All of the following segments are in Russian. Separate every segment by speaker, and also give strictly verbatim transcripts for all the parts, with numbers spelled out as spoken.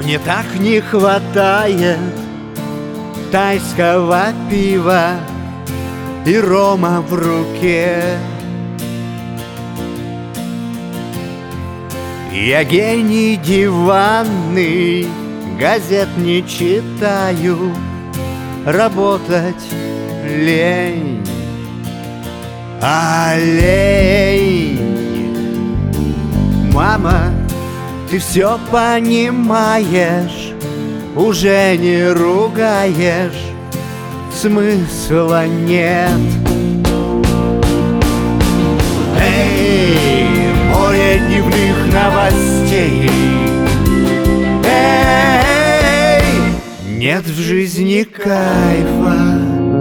Speaker 1: Мне так не хватает тайского пива и рома в руке. Я гений диванный, газет не читаю, работать лень, а лень. Мама, ты все понимаешь, уже не ругаешь, смысла нет. Эй, море дневных новостей, эй, нет в жизни кайфа.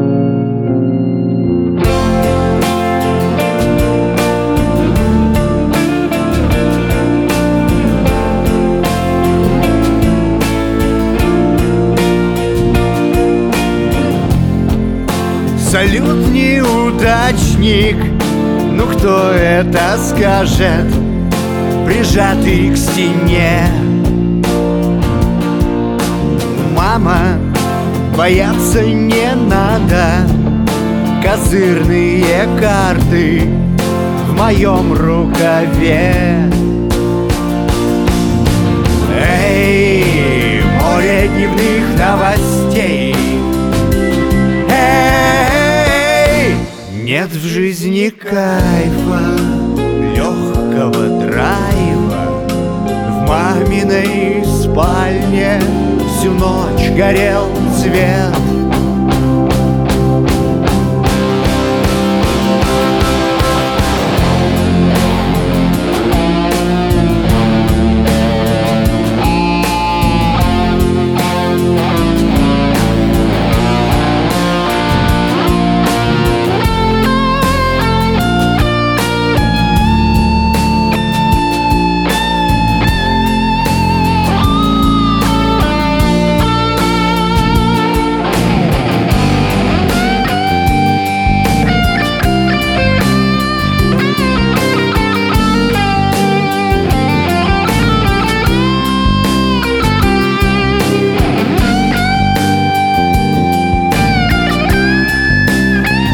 Speaker 1: Салют, неудачник, ну кто это скажет, прижатый к стене. Мама, бояться не надо, козырные карты в моем рукаве. Эй, море дневных новостей, нет в жизни кайфа, легкого драйва. В маминой спальне всю ночь горел свет.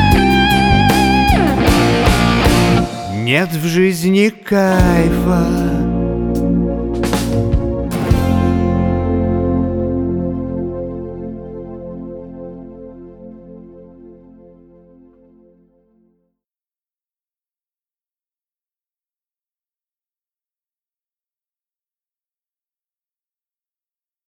Speaker 1: Нет в жизни кайфа.